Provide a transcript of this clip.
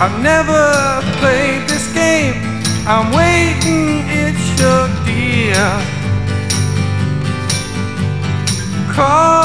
I've never played this game. I'm waiting, it's your dear. Call